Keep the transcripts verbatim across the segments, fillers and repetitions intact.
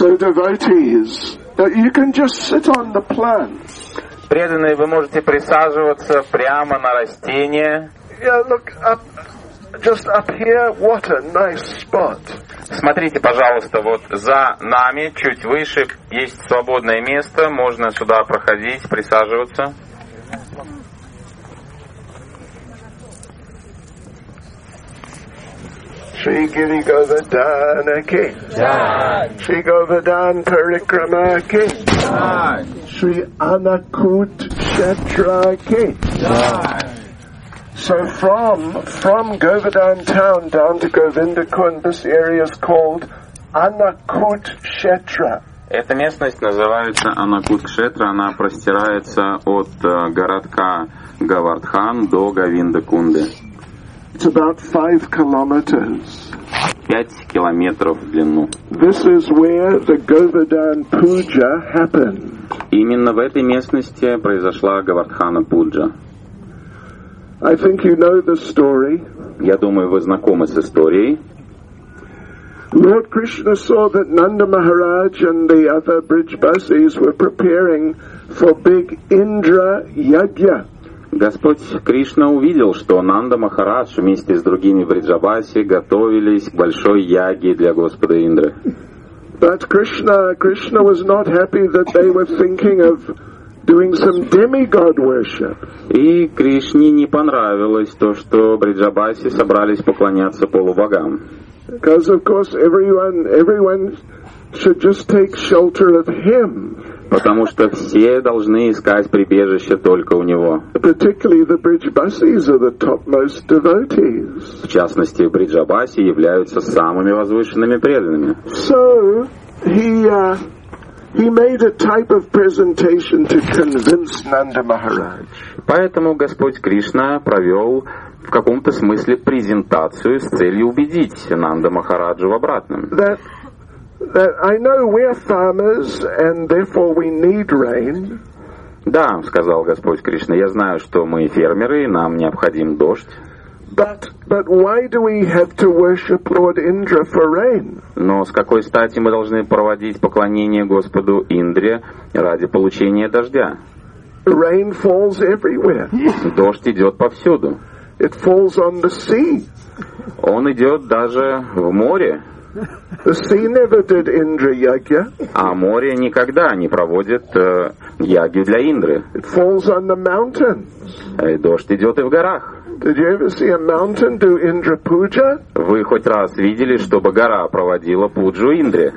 So devotees, you can just sit on the plant. Преданные, вы можете присаживаться прямо на растение. Yeah, look up, just up here. What a nice spot. Смотрите, пожалуйста, вот за нами, чуть выше, есть свободное место, можно сюда проходить, присаживаться. Shri Giri Govardhana Ki Jai. Shri Govardhan Parikrama Ki Jai. Shri Anakut Kshetra Ki Jai. So from from Govardhan town down to Govinda Kund, this area is called Anakut Kshetra. Эта местность называется Анакут-Кшетра, она простирается от uh, городка Гавардхан до Говинда-Кунды. It's about five kilometers. Пять километров в длину. This is where the Govardhan Puja happened. Именно в этой местности произошла Гавардхана Пуджа. I think you know the story. Я думаю, вы знакомы с историей. Lord Krishna saw that Nanda Maharaj and the other Brijbasis were preparing for big Indra Yajna. Господь Кришна увидел, что Нанда Махарадж вместе с другими Бриджабаси готовились к большой яге для Господа Индры. But Krishna, Krishna was not happy that they were thinking of doing some demigod worship. И Кришне не понравилось то, что Бриджабаси собрались поклоняться полубогам. Because of course everyone, everyone should just take shelter of him. Потому что все должны искать прибежище только у него. Particularly the Brijbasis are the topmost devotees. В частности, Бриджабаси являются самыми возвышенными преданными. So he uh, he made a type of presentation to convince Nanda Maharaj. Поэтому Господь Кришна провел в каком-то смысле презентацию с целью убедить Нанда Махараджу в обратном. That That I know we're farmers and therefore we need rain. Да, сказал Господь Кришна, я знаю, что мы фермеры, и нам необходим дождь. But, but why do we have to worship Lord Indra for rain? Но с какой стати мы должны проводить поклонение Господу Индре ради получения дождя? Rain falls everywhere. Дождь идет повсюду. It falls on the sea. Он идет даже в море. The sea never did Indra Yajna. А море никогда не проводит э, яги для Индры. It falls on the mountains. И дождь идет и в горах. Did you ever see a mountain do Indra Puja? Вы хоть раз видели, чтобы гора проводила пуджу Индре?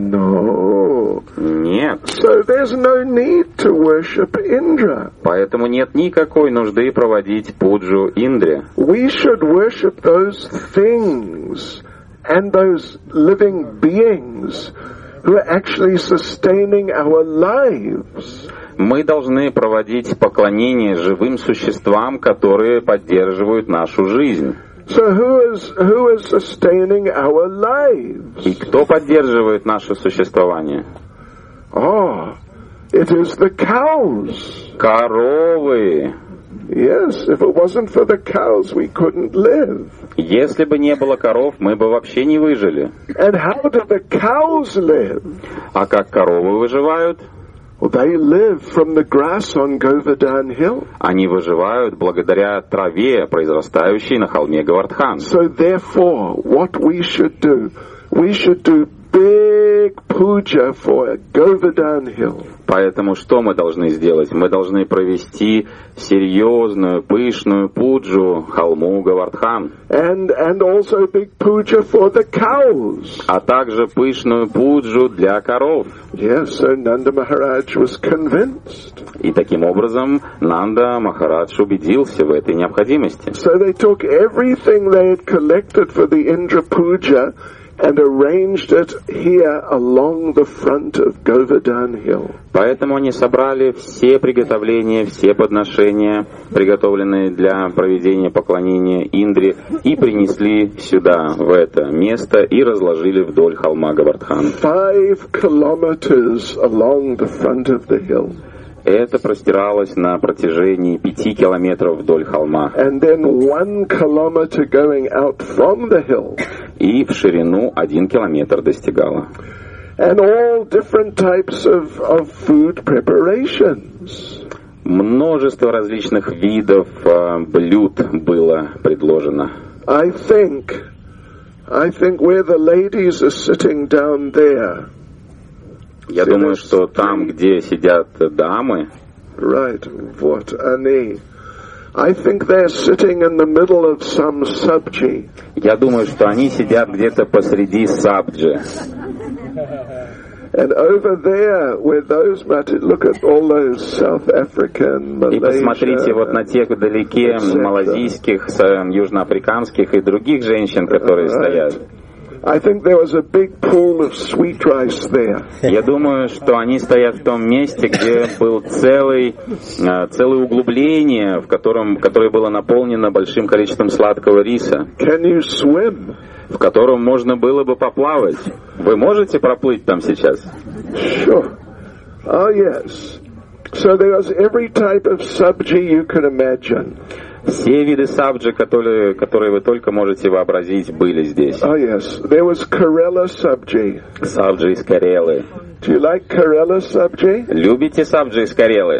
No. Нет. So there's no need to worship Indra. Поэтому нет никакой нужды проводить пуджу Индре. We should worship those things and those living beings who are actually sustaining our lives. Мы должны проводить поклонение живым существам, которые поддерживают нашу жизнь. So who is who is sustaining our lives? И кто поддерживает наше существование? Oh, it is the cows. Коровы. Yes, if it wasn't for the cows, we couldn't live. Если бы не было коров, мы бы вообще не выжили. And how do the cows live? А как коровы выживают? Well, they live from the grass on Govardhan Hill. Они выживают благодаря траве, произрастающей на холме Гавардхан. So therefore, what we should do, we should do big puja for Govardhan Hill. Поэтому что мы должны сделать? Мы должны провести серьезную, пышную пуджу холму Гавардхан. And, and also big puja for the cows. А также пышную пуджу для коров. Yes, so Nanda Maharaj was convinced. И таким образом Нанда Махарадж убедился в этой необходимости. So they took everything they had collected for the Indra Puja and arranged it here along the front of Govardhan Hill. Поэтому они собрали все приготовления, все подношения, приготовленные для проведения поклонения Индре, и принесли сюда, в это место, и разложили вдоль холма Гавардхан. Five kilometers along the front of the hill. Это простиралось на протяжении пяти километров вдоль холма. And then one kilometer going out from the hill. И в ширину один километр достигало. And all different types of, of food preparations. Множество различных видов э, блюд было предложено. I think, I think where the ladies are sitting down there. Я думаю, что там, где сидят дамы, right, вот они. I think they're sitting in the middle of some sabji. Я думаю, что они сидят где-то посреди сабджи. And over there, where those, look at all those South African, Malaysia, и посмотрите вот на тех вдалеке малазийских, южноафриканских и других женщин, которые стоят. I think there was a big pool of sweet rice there. Я думаю, что они стоят в том месте, где был целый, целое углубление, в котором, которое было наполнено большим количеством сладкого риса. Can you swim? В котором можно было бы поплавать. Вы можете проплыть там сейчас? Sure. Oh yes. So there was every type of sabji you could imagine. Все виды сабджи, которые, которые вы только можете вообразить, были здесь. Oh yes, there was Kerala sabji. Сабджи из Карелы. Do you like Kerala sabji? Любите сабджи из Карелы?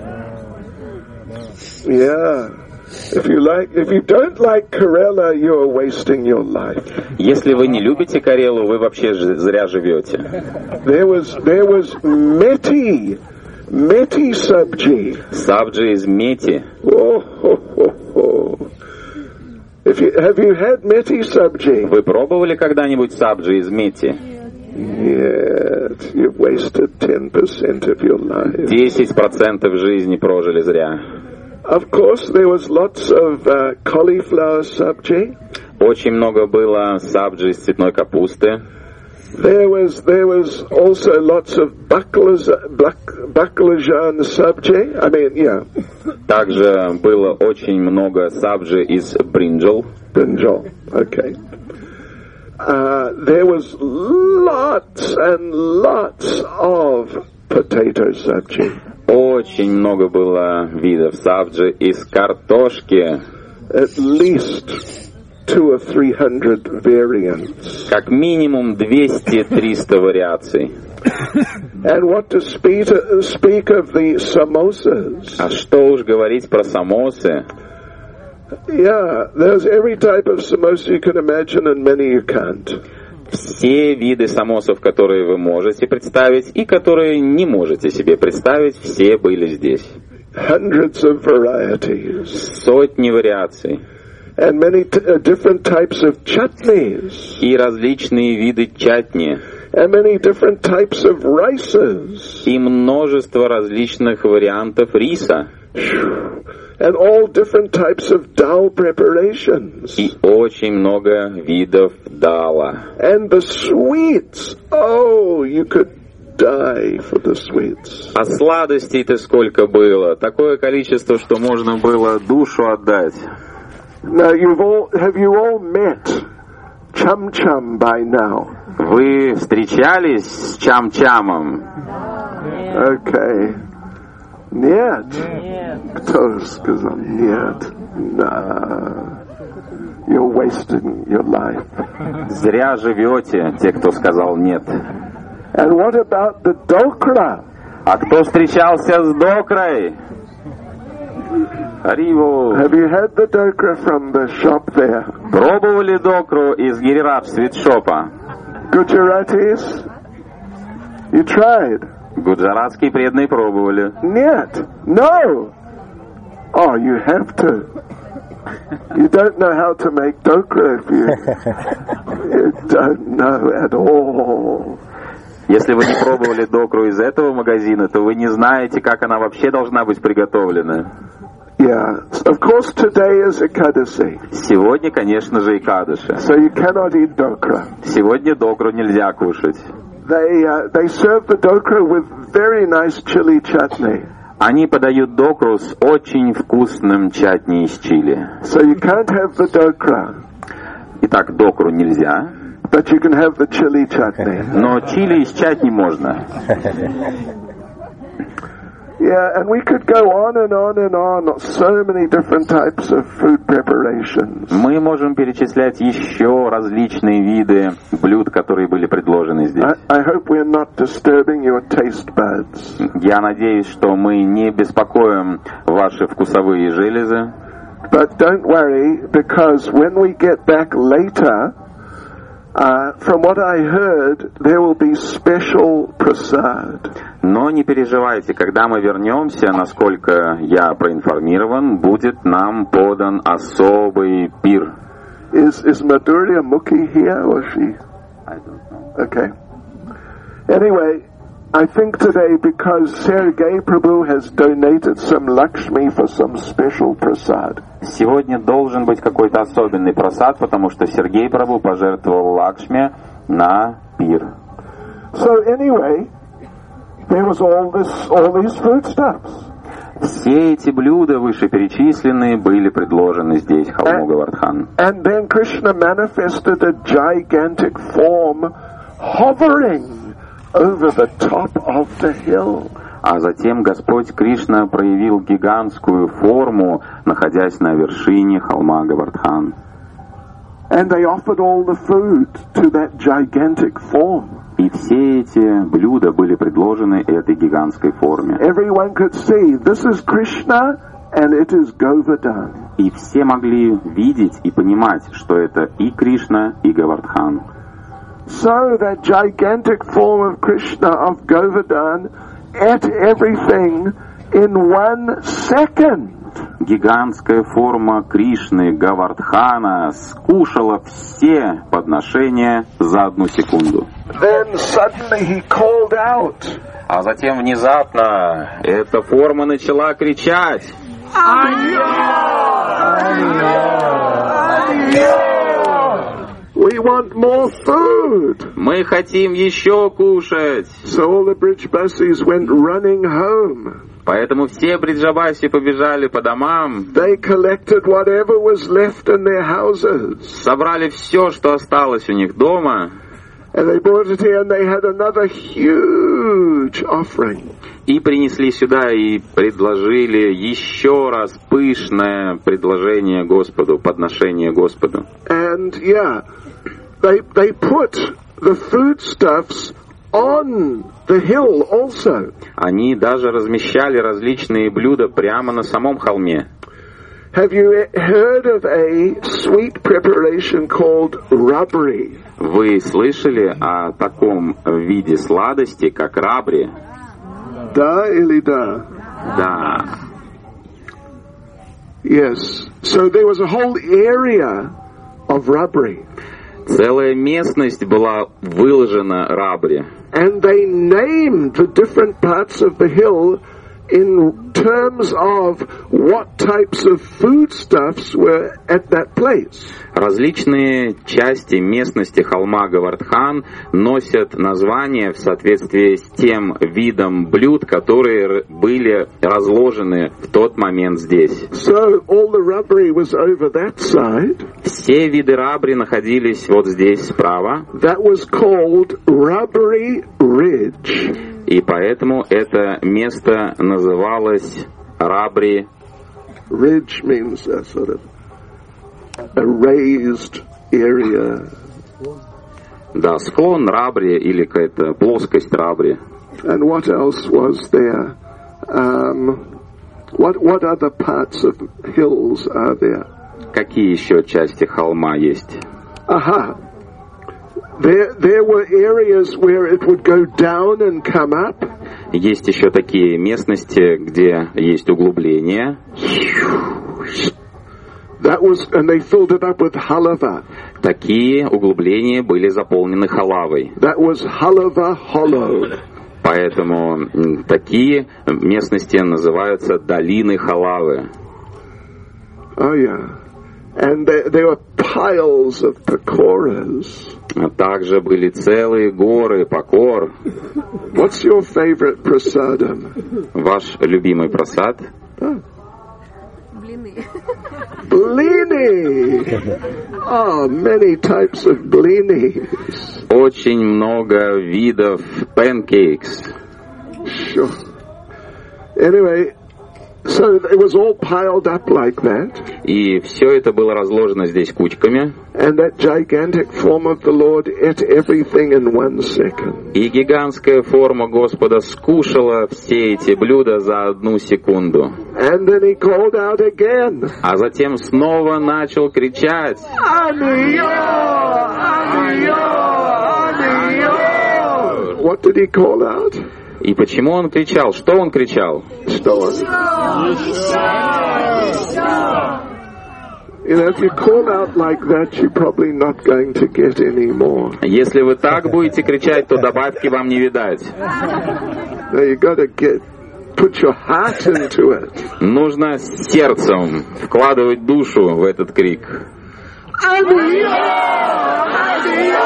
Yeah. If you like, if you don't like Kerala, you are wasting your life. Если вы не любите Карелу, вы вообще зря живете. There was, there was Meti. Meti sabji. Сабджи из мети. Oh, ho, ho, ho. If you, have you had Meti sabji? Вы пробовали когда-нибудь сабджи из мети? Yes, you've wasted ten percent of your life. десять процентов жизни прожили зря. Of course, there was lots of uh, cauliflower sabji. Очень много было сабджи из цветной капусты. There was there was also lots of baklajan sabji. I mean, yeah. Также было очень много сабджи из бринджал. Brinjal, okay. Uh, there was lots and lots of potato sabji. Очень много было видов сабджи из картошки. At least two or three hundred variants. Как минимум двести-триста вариаций. And what to speak, uh, speak of the samosas? А что уж говорить про самосы? Yeah, there's every type of samosa you can imagine and many you can't. Все виды самосов, которые вы можете представить и которые не можете себе представить, все были здесь. Hundreds of varieties. Сотни вариаций. And many t- uh, different types of chutneys. И различные виды чатни. And many different types of rices. И множество различных вариантов риса. And all different types of dal preparations. И очень много видов дала. And the sweets. Oh, you could die for the sweets. А сладостей-то сколько было? Такое количество, что можно было душу отдать. Now, you've all, have you all met Cham Cham by now? Вы встречались с Чам-Чамом? Okay. Нет. Кто сказал нет? Nah. You're wasting your life. Зря живете, те, кто сказал нет. And what about the dokra? А кто встречался с докрой? Ариву. Have you had the dokra from the shop there? Пробовали докру из Гирирадж свитшопа? Gujaratis? You tried? Гуджаратские преданные пробовали. Нет. No. Oh, you have to. You don't know how to make dokra if you, you don't know at all. Если вы не пробовали докру из этого магазина, то вы не знаете, как она вообще должна быть приготовлена. Yeah, of course today is Ekadasi. Сегодня, конечно же, Экадаши. So you cannot eat dokra. Сегодня докру нельзя кушать. They uh, they serve the dokra with very nice chili chutney. Они подают докру с очень вкусным чатни из чили. So you can't have the dokra. Итак, докру нельзя. But you can have the chili chutney. Но чили из чатни можно. Yeah, and we could go on and on and on. So many different types of food preparations. Мы можем перечислять еще различные виды блюд, которые были предложены здесь. I, I hope we are not disturbing your taste buds. Я надеюсь, что мы не беспокоим ваши вкусовые железы. But don't worry, because when we get back later, uh, from what I heard, there will be special prasad. Но не переживайте, когда мы вернемся, насколько я проинформирован, будет нам подан особый пир. Is is Madhurya Mukhi here or she? I don't know. Okay. Anyway, I think today because Sergei Prabhu has donated some Lakshmi for some special prasad. Сегодня должен быть какой-то особенный прасад, потому что Сергей Прабhu пожертвовал Лакшми на пир. So anyway, there was all this, all these foodstuffs. Все эти блюда вышеперечисленные были предложены здесь, холму Говардхан. And then Krishna manifested a gigantic form hovering over the top of the hill. А затем Господь Кришна проявил гигантскую форму, находясь на вершине холма Говардхан. And they offered all the food to that gigantic form. И все эти блюда были предложены этой гигантской форме. Everyone could see this is Krishna and it is Govardhan. И все могли видеть и понимать, что это и Кришна, и Говардхан. So that gigantic form of Krishna, of Govardhan, ate everything in one second. Гигантская форма Кришны, Говардхана, скушала все подношения за одну секунду. Then suddenly he called out. А затем внезапно эта форма начала кричать. We want more food. Мы хотим еще кушать. So all the Brijbasis went running home. Поэтому все бриджабаси побежали по домам. They collected whatever was left in their houses. Собрали все, что осталось у них дома. And they brought it here and they had another huge offering. И принесли сюда и предложили еще раз пышное предложение Господу, подношение Господу. And yeah, they they put the foodstuffs on the hill also. Они даже размещали различные блюда прямо на самом холме. Have you heard of a sweet preparation called rabri? Вы слышали о таком виде сладости, как рабри? Да или да? Да. Yes. So there was a whole area of rabri. Целая местность была выложена рабри. And they named the different parts of the hill in terms of what types of foodstuffs were at that place. Различные части местности холма Говардхан носят название в соответствии с тем видом блюд, которые были разложены в тот момент здесь. So all the rabri was over that side. Все виды рабри находились вот здесь справа. That was called Rabri Ridge. И поэтому это место называлось Рабри. Ridge means a sort of a raised area. Да, склон Рабри или какая-то плоскость Рабри. And what else was there? Um, what what other parts of hills are there? Какие еще части холма есть? Aha. There, there were areas where it would go down and come up. Есть еще такие местности, где есть углубления. That was, and they filled it up with halava. Такие углубления были заполнены халавой. That was halava hollow. Поэтому такие местности называются долины халавы. Oh yeah. And there, there were piles of pakoras. А также были целые горы пакор. What's your favorite prasadam? Ваш любимый прасад? Oh. Blini. Blini. Oh, many types of blinis. Очень много видов pancakes. Sure. Anyway, so it was all piled up like that. И все это было разложено здесь кучками. And that gigantic form of the Lord ate everything in one second. И гигантская форма Господа скушала все эти блюда за одну секунду. And then he called out again. А затем снова начал кричать. Aniyo! Aniyo! Aniyo! What did he call out? И почему он кричал? Что он кричал? Что он? You know, if you call out like that, you're probably not going to get any more. Если вы так будете кричать, то добавки вам не видать. Now you got to get, put your heart into it. Нужно сердцем вкладывать душу в этот крик. Aniyo! Aniyo!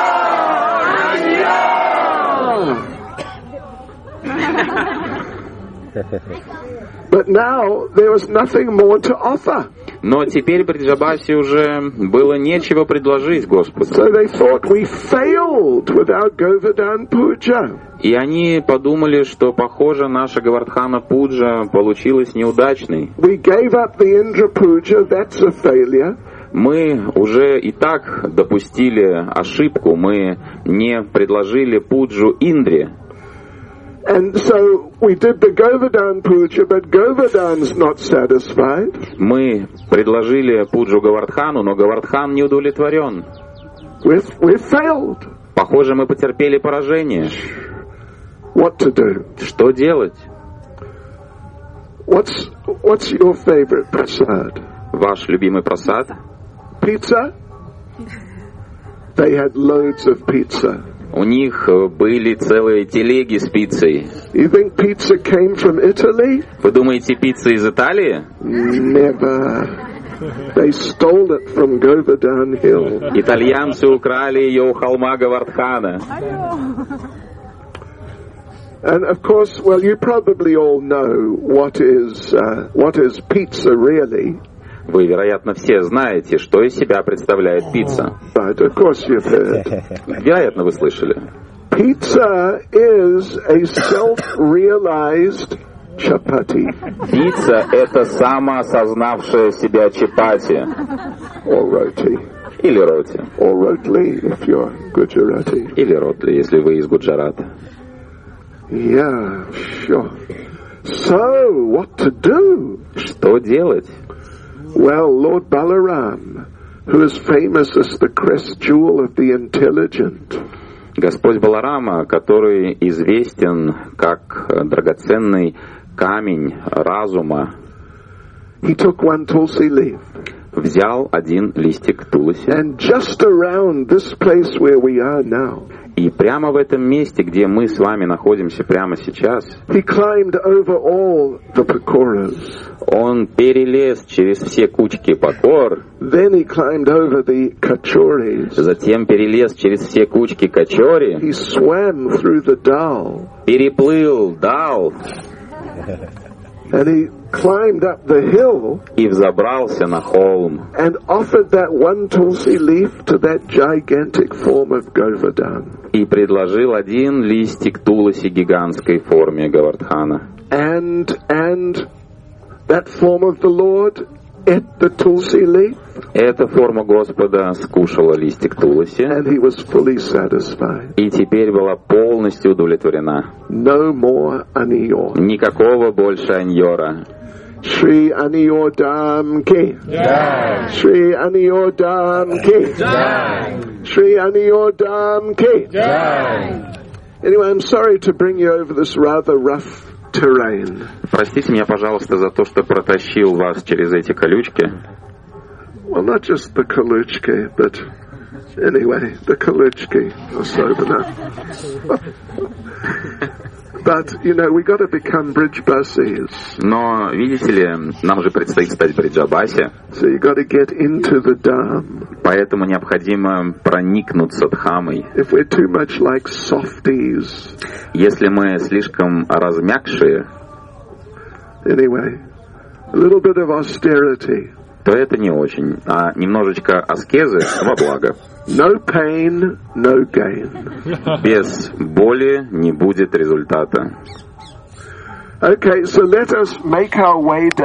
But now there was nothing more to offer. Но теперь при Джабасе уже было нечего предложить Господу. So they thought we failed with our Govardhan Puja. И они подумали, что, похоже, наша Говардхана Пуджа получилась неудачной. We gave up the Indra Puja, that's a failure. Мы уже и так допустили ошибку, мы не предложили пуджу Индре. And so we did the Govardhan Puja, but Govardhan's not satisfied. Мы предложили пуджу Говардхану, но Говардхан не удовлетворен. We've, we've failed. Похоже, мы потерпели поражение. What to do? Что делать? What's, what's your favorite prasad? Ваш любимый прасад? Pizza? They had loads of pizza. У них были целые телеги с пиццей. You think pizza came from Italy? Вы думаете, пицца из Италии? Never. They stole it from Govardhan Hill. Итальянцы украли ее у холма Говардхана. And of course, well, you probably all know what is uh, what is pizza really. Вы, вероятно, все знаете, что из себя представляет пицца. Right, of course you've heard. Вероятно, вы слышали. Pizza is a self-realized chapati. Пицца — это самоосознавшая себя чапати. Or roti. Или роти. Or rotli, if you're Gujarati. Или ротли, если вы из Гуджарата. Yeah, sure. So, what to do? Что делать? Well, Lord Balaram, who is famous as the crest jewel of the intelligent. Господь Баларама, который известен как драгоценный камень разума, he took one tulsi leaf. Взял один листик туласи. And just around this place where we are now, и прямо в этом месте, где мы с вами находимся прямо сейчас, he climbed over all the pakoras. Он перелез через все кучки покор. Then he climbed over the kachoris. Затем перелез через все кучки качори. He swam through the dal. Переплыл дал. And he climbed up the hill. И взобрался на холм. And offered that one tulsi leaf to that gigantic form of Govardhan. И предложил один листик туласи гигантской форме Говардхана. And and that form of the Lord ate the tulsi leaf. Эта форма Господа скушала листик туласи. And he was fully satisfied. И теперь была полностью удовлетворена. No more aniyor. Никакого больше аньора. Shri Aniyor Dham Ki. Jai. Shri Aniyor Dham Ki. Jai. Shri Aniyor Dham Ki. Jai. Anyway, I'm sorry to bring you over this rather rough terrain. Простите меня, пожалуйста, за то, что протащил вас через эти колючки. Well, not just the колючки, but anyway, the колючки особенно. But, you know, we got to become bridgebasis. Но, видите ли, нам же предстоит стать бриджабаси. So you got to get into the dham. Поэтому необходимо проникнуться дхамой. If we're too much like softies. Если мы слишком размягшие, anyway, a little bit of austerity. То это не очень, а немножечко аскезы во благо. No pain, no gain. Без боли не будет результата. Okay, so let us make our way down.